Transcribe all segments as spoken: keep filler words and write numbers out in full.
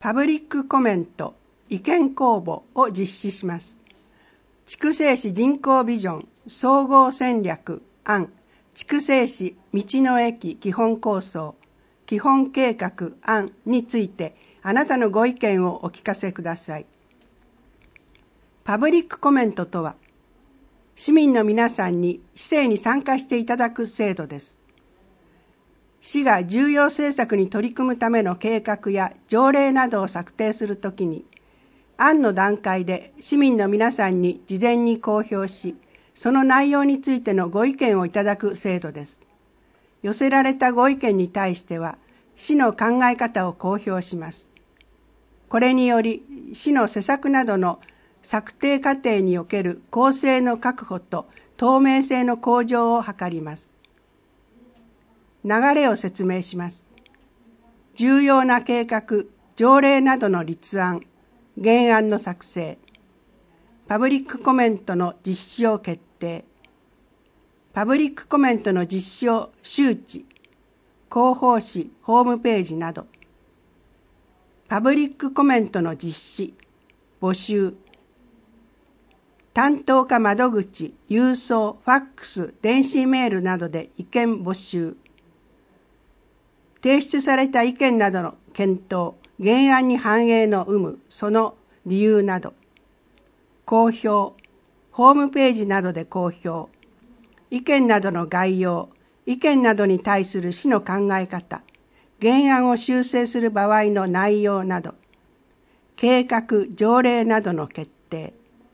パブリックコメント、意見公募を実施します。筑西市人口ビジョン総合戦略案、筑西市道の駅基本構想、基本計画案についてあなたのご意見をお聞かせください。パブリックコメントとは、市民の皆さんに市政に参加していただく制度です。市が重要政策に取り組むための計画や条例などを策定するときに、案の段階で市民の皆さんに事前に公表し、その内容についてのご意見をいただく制度です。寄せられたご意見に対しては、市の考え方を公表します。これにより、市の施策などの策定過程における公正の確保と透明性の向上を図ります。流れを説明します。重要な計画、条例などの立案、原案の作成、パブリックコメントの実施を決定、パブリックコメントの実施を周知、広報誌、ホームページなど、パブリックコメントの実施、募集、担当課窓口、郵送、ファックス、電子メールなどで意見募集、提出された意見などの検討、原案に反映の有無、その理由など、公表、ホームページなどで公表、意見などの概要、意見などに対する市の考え方、原案を修正する場合の内容など、計画、条例などの決定、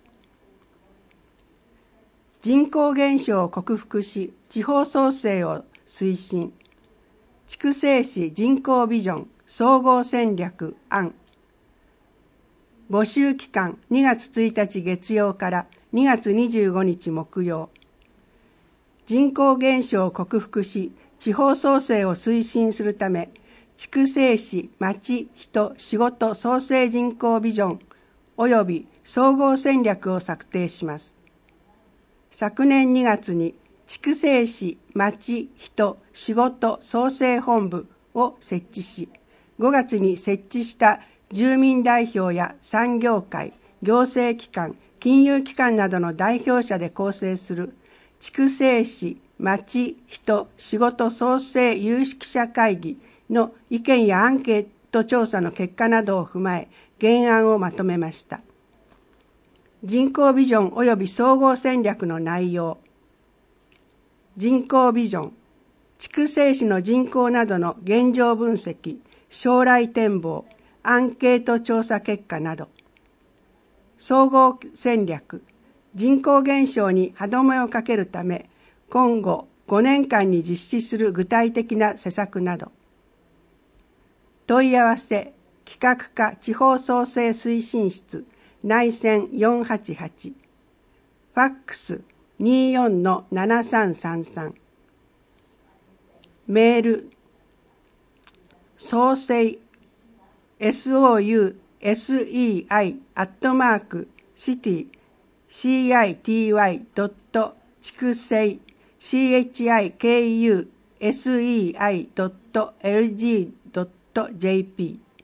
人口減少を克服し、地方創生を推進、筑西市人口ビジョン総合戦略案、募集期間にがつついたち月曜からにがつにじゅうごにち木曜。人口減少を克服し、地方創生を推進するため、筑西市町人仕事創生人口ビジョン及び総合戦略を策定します。昨年にがつに筑西市町人仕事創生本部を設置し、ごがつに設置した住民代表や産業界、行政機関、金融機関などの代表者で構成する筑西市町人仕事創生有識者会議の意見やアンケート調査の結果などを踏まえ、原案をまとめました。人口ビジョン及び総合戦略の内容。人口ビジョン、筑西市の人口などの現状分析、将来展望、アンケート調査結果など。総合戦略、人口減少に歯止めをかけるため、今後ごねんかんに実施する具体的な施策など。問い合わせ、企画課地方創生推進室、内線よんはちはち、ファックスにじゅうよんのななさんさんさん、メール、創生、ソウセイ、アットマーク、シティ、シーアイティーワイ ドット、筑西、シーエイチアイケーユーエスイーアイ ドット、エルジー ドット、ジェーピー。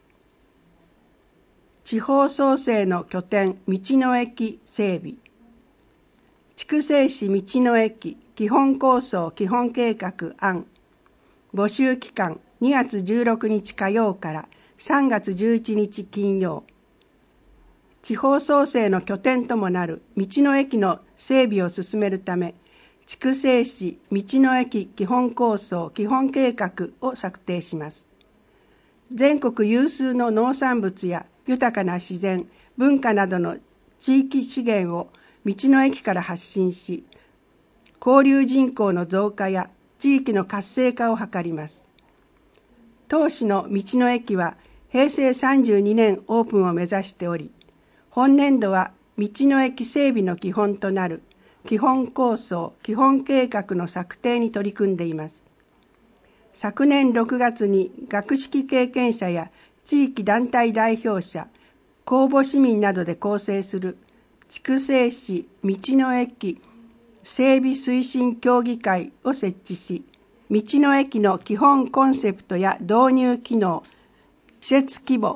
地方創生の拠点、道の駅整備。筑西市道の駅基本構想基本計画案。募集期間にがつじゅうろくにち火曜からさんがつじゅういちにち金曜。地方創生の拠点ともなる道の駅の整備を進めるため、筑西市道の駅基本構想基本計画を策定します。全国有数の農産物や豊かな自然、文化などの地域資源を道の駅から発信し、交流人口の増加や地域の活性化を図ります。当市の道の駅はへいせいさんじゅうにねんオープンを目指しており、本年度は道の駅整備の基本となる基本構想、基本計画の策定に取り組んでいます。昨年ろくがつに学識経験者や地域団体代表者、公募市民などで構成する筑西市道の駅整備推進協議会を設置し、道の駅の基本コンセプトや導入機能、施設規模、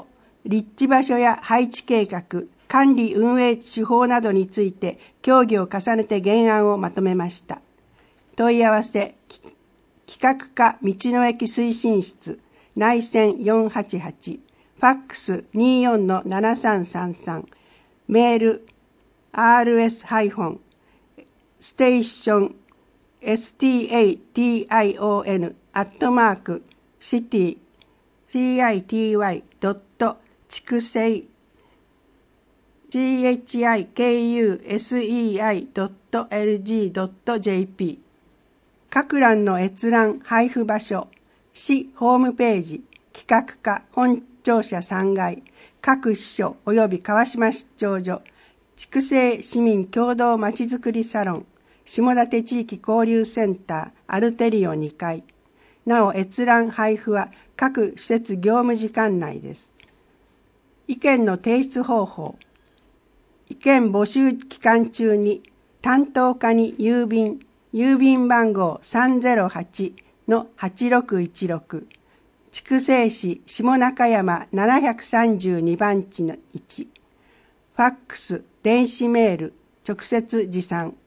立地場所や配置計画、管理運営手法などについて協議を重ねて原案をまとめました。問い合わせ、企画課道の駅推進室、内線よんはちはち、ファックス にじゅうよんのななさんさんさん、メール アールエス ステーション ステーション アットマークシティ シティ ドット 畜生 チクセイ ドット エルジー ドット ジェーピー 各欄の閲覧配布場所、市ホームページ、企画課本庁舎さんがい、各支所及び川島出張所、畜生市民共同まちづくりサロン、下館地域交流センターアルテリオにかい。なお閲覧配布は各施設業務時間内です。意見の提出方法。意見募集期間中に担当課に郵便、郵便番号 さんぜろはちのはちろくいちろく、筑西市下中山ななひゃくさんじゅうにばん地のいち、ファックス、電子メール、直接持参。